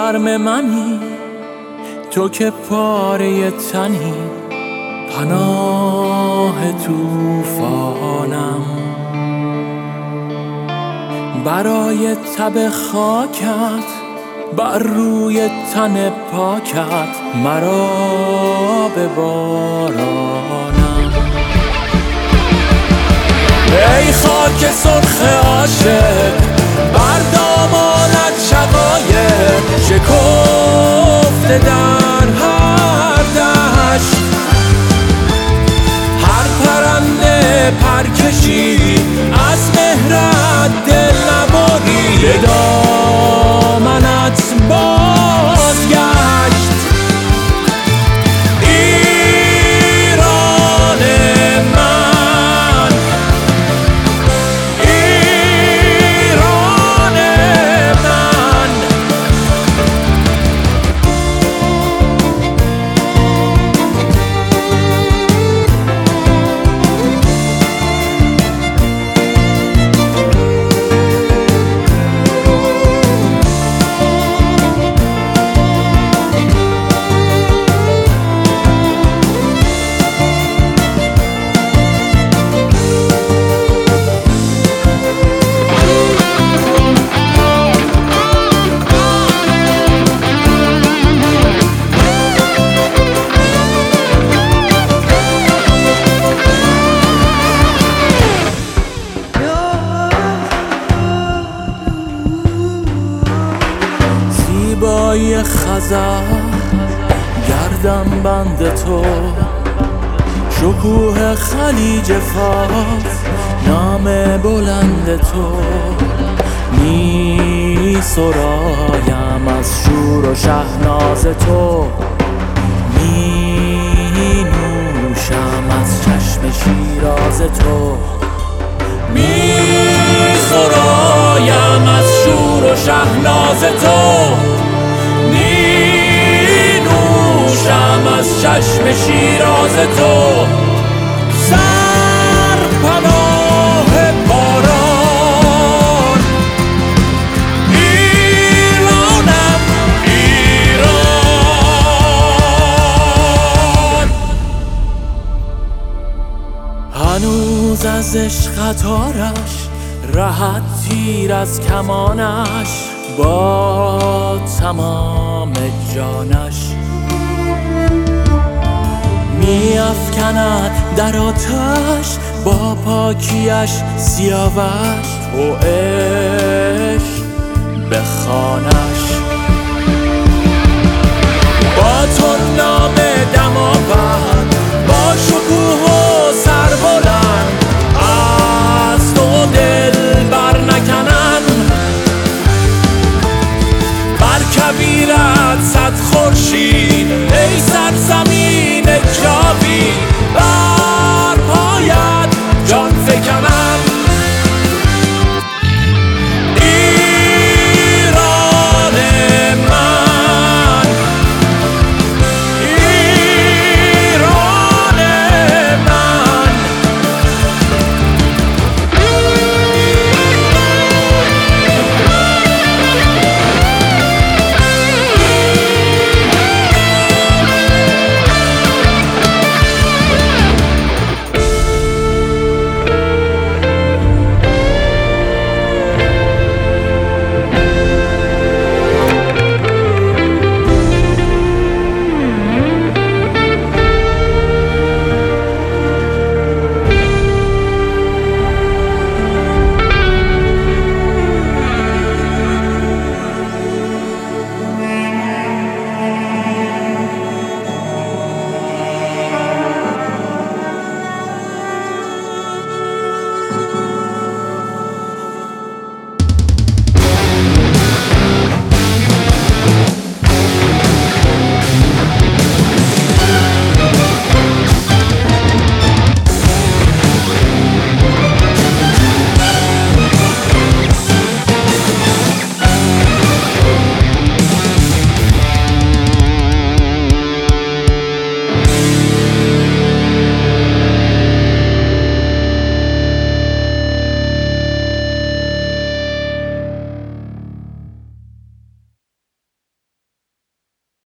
گرم منی، تو که پاره تنی، پناه توفانم. برای تب خاکت بر روی تن پاکت مرا به بارانم. ای خاک سرخ عاشق بر دامانت شقایق شکفته در هر دشت. هر پرنده پر کشید از مهرت دل نبری، به دامنت بازگشت. ایران من، ایران من. زیبایی خزر گردم بند تو، شکوه خلیج فارس نام بلند تو. می سرایم از شور و شهناز تو، می نوشم از چشم شیراز تو. می سرایم از شور و شهناز تو، می نوشم از چشم شیراز تو. سر پناه باران، ایرانم ایران. هنوز از عشق تارش رهد تیر از کمانش، با تمام جانش می افکند در آتش، با پاکیش سیاوش تو عشق بخوانش. با تو نام دم